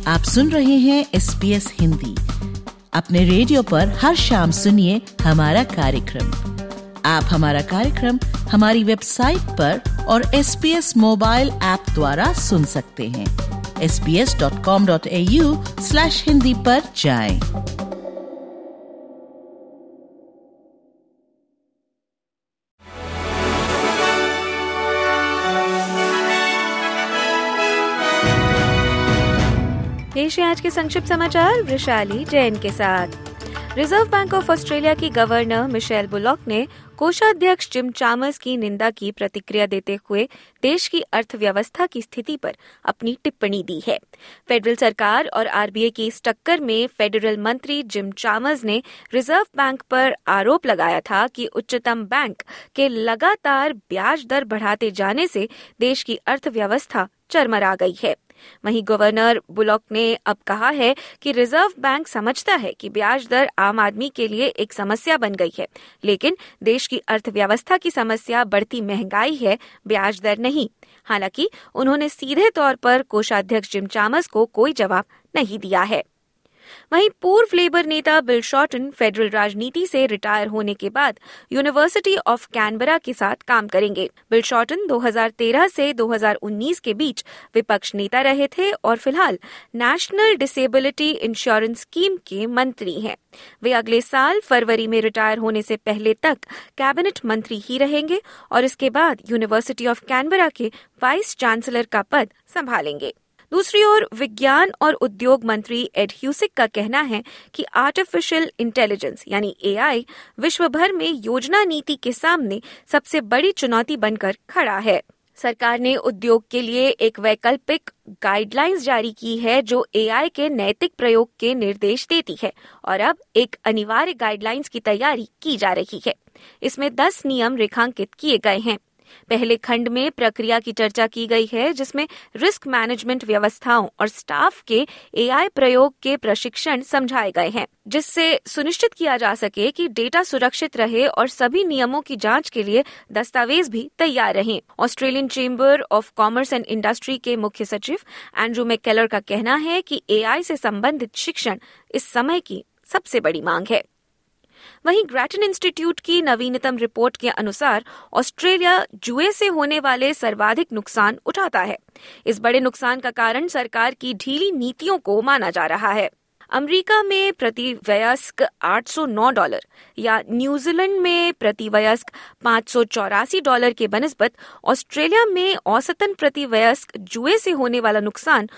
आप सुन रहे हैं SBS हिंदी। अपने रेडियो पर हर शाम सुनिए हमारा कार्यक्रम। आप हमारा कार्यक्रम हमारी वेबसाइट पर और SBS मोबाइल ऐप द्वारा सुन सकते हैं। sbs.com.au/hindi पर जाएं। पेश है आज के संक्षिप्त समाचार वृषाली जैन के साथ। रिजर्व बैंक ऑफ ऑस्ट्रेलिया की गवर्नर मिशेल बुलॉक ने कोषाध्यक्ष जिम चामर्स की निंदा की प्रतिक्रिया देते हुए देश की अर्थव्यवस्था की स्थिति पर अपनी टिप्पणी दी है। फेडरल सरकार और आरबीआई की इस टक्कर में फेडरल मंत्री जिम चामर्स ने रिजर्व बैंक पर आरोप लगाया था कि उच्चतम बैंक के लगातार ब्याज दर बढ़ाते जाने से देश की अर्थव्यवस्था चरमरा गई है। वहीं गवर्नर बुलॉक ने अब कहा है कि रिजर्व बैंक समझता है कि ब्याज दर आम आदमी के लिए एक समस्या बन गई है, लेकिन देश की अर्थव्यवस्था की समस्या बढ़ती महंगाई है, ब्याज दर नहीं। हालांकि उन्होंने सीधे तौर पर कोषाध्यक्ष जिम चामर्स को कोई जवाब नहीं दिया है। वहीं पूर्व लेबर नेता बिल शॉर्टन फेडरल राजनीति से रिटायर होने के बाद यूनिवर्सिटी ऑफ कैनबरा के साथ काम करेंगे। बिल शॉर्टन 2013 से 2019 के बीच विपक्ष नेता रहे थे और फिलहाल नेशनल डिसेबिलिटी इंश्योरेंस स्कीम के मंत्री हैं। वे अगले साल फरवरी में रिटायर होने से पहले तक कैबिनेट मंत्री ही रहेंगे और इसके बाद यूनिवर्सिटी ऑफ कैनबरा के वाइस चांसलर का पद संभालेंगे। दूसरी ओर विज्ञान और उद्योग मंत्री एड ह्यूसिक का कहना है कि आर्टिफिशियल इंटेलिजेंस यानी एआई विश्व भर में योजना नीति के सामने सबसे बड़ी चुनौती बनकर खड़ा है। सरकार ने उद्योग के लिए एक वैकल्पिक गाइडलाइंस जारी की है जो एआई के नैतिक प्रयोग के निर्देश देती है और अब एक अनिवार्य गाइडलाइंस की तैयारी की जा रही है। इसमें 10 नियम रेखांकित किए गए हैं। पहले खंड में प्रक्रिया की चर्चा की गई है जिसमें रिस्क मैनेजमेंट व्यवस्थाओं और स्टाफ के एआई प्रयोग के प्रशिक्षण समझाए गए हैं, जिससे सुनिश्चित किया जा सके कि डेटा सुरक्षित रहे और सभी नियमों की जांच के लिए दस्तावेज भी तैयार रहें। Australian Chamber of Commerce and Industry के मुख्य सचिव एंड्रू मैककेलर का कहना है कि एआई से संबंधित शिक्षण इस समय की सबसे बड़ी मांग है। वहीं ग्रैटन इंस्टीट्यूट की नवीनतम रिपोर्ट के अनुसार ऑस्ट्रेलिया जुए से होने वाले सर्वाधिक नुकसान उठाता है। इस बड़े नुकसान का कारण सरकार की ढीली नीतियों को माना जा रहा है। अमेरिका में प्रति वयस्क $809 या न्यूजीलैंड में प्रति वयस्क $584 के बनिस्बत ऑस्ट्रेलिया में औसतन प्रति वयस्क जुए से होने वाला नुकसान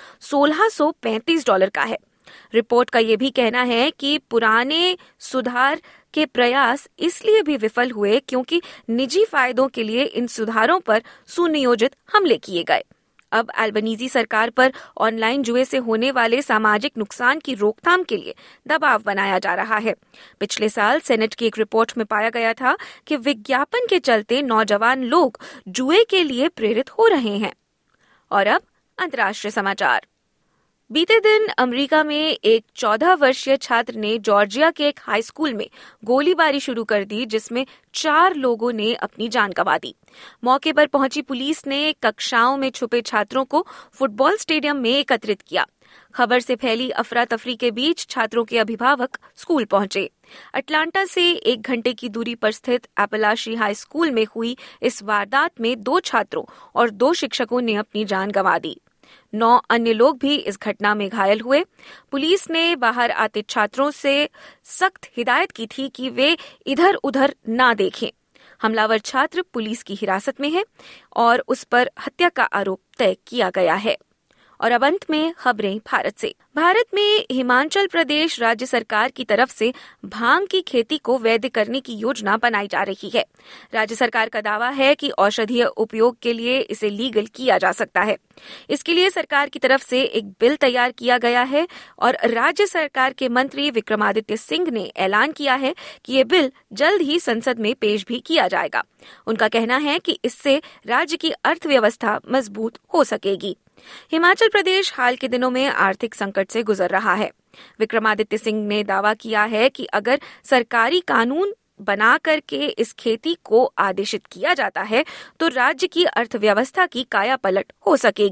$1635 का है। रिपोर्ट का ये भी कहना है कि पुराने सुधार के प्रयास इसलिए भी विफल हुए क्योंकि निजी फायदों के लिए इन सुधारों पर सुनियोजित हमले किए गए। अब अल्बनीजी सरकार पर ऑनलाइन जुए से होने वाले सामाजिक नुकसान की रोकथाम के लिए दबाव बनाया जा रहा है। पिछले साल सेनेट की एक रिपोर्ट में पाया गया था कि विज्ञापन के चलते नौजवान लोग जुए के लिए प्रेरित हो रहे हैं। और अब अंतर्राष्ट्रीय समाचार। बीते दिन अमेरिका में एक 14 वर्षीय छात्र ने जॉर्जिया के एक हाई स्कूल में गोलीबारी शुरू कर दी, जिसमें 4 लोगों ने अपनी जान गंवा दी। मौके पर पहुंची पुलिस ने कक्षाओं में छुपे छात्रों को फुटबॉल स्टेडियम में एकत्रित किया। खबर से फैली अफरा तफरी के बीच छात्रों के अभिभावक स्कूल पहुंचे। अटलांटा से 1 घंटे की दूरी पर स्थित एपलाशी हाई स्कूल में हुई इस वारदात में 2 छात्रों और 2 शिक्षकों ने अपनी जान गंवा दी। 9 अन्य लोग भी इस घटना में घायल हुए। पुलिस ने बाहर आते छात्रों से सख्त हिदायत की थी कि वे इधर उधर ना देखें। हमलावर छात्र पुलिस की हिरासत में है और उस पर हत्या का आरोप तय किया गया है। और अब अंत में खबरें भारत से। भारत में हिमाचल प्रदेश राज्य सरकार की तरफ से भांग की खेती को वैध करने की योजना बनाई जा रही है। राज्य सरकार का दावा है कि औषधीय उपयोग के लिए इसे लीगल किया जा सकता है। इसके लिए सरकार की तरफ से एक बिल तैयार किया गया है और राज्य सरकार के मंत्री विक्रमादित्य सिंह ने ऐलान किया है कि ये बिल जल्द ही संसद में पेश भी किया जाएगा। उनका कहना है कि इससे राज्य की अर्थव्यवस्था मजबूत हो सकेगी। हिमाचल प्रदेश हाल के दिनों में आर्थिक संकट से गुजर रहा है। विक्रमादित्य सिंह ने दावा किया है कि अगर सरकारी कानून बना करके इस खेती को आदेशित किया जाता है तो राज्य की अर्थव्यवस्था की कायापलट हो सकेगी।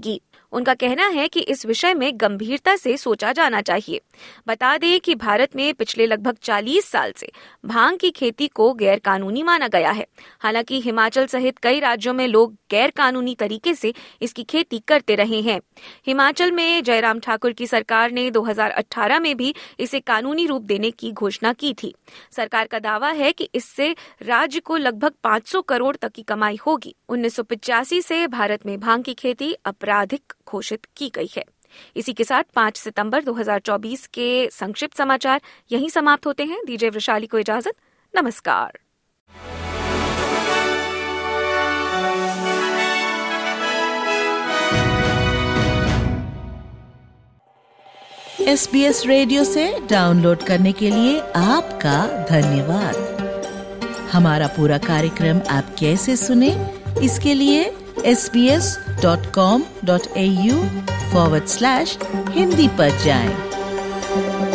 उनका कहना है कि इस विषय में गंभीरता से सोचा जाना चाहिए। बता दें कि भारत में पिछले लगभग 40 साल से भांग की खेती को गैर कानूनी माना गया है। हालांकि हिमाचल सहित कई राज्यों में लोग गैर कानूनी तरीके से इसकी खेती करते रहे हैं। हिमाचल में जयराम ठाकुर की सरकार ने 2018 में भी इसे कानूनी रूप देने की घोषणा की थी। सरकार का दावा है कि इससे राज्य को लगभग 500 करोड़ तक की कमाई होगी। 1985 से भारत में भांग की खेती आपराधिक घोषित की गई है। इसी के साथ 5 सितंबर 2024 के संक्षिप्त समाचार यहीं समाप्त होते हैं। दीजिए वृषाली को इजाजत। नमस्कार। SBS रेडियो से डाउनलोड करने के लिए आपका धन्यवाद। हमारा पूरा कार्यक्रम आप कैसे सुने, इसके लिए sbs.com.au/hindi पर जाएं।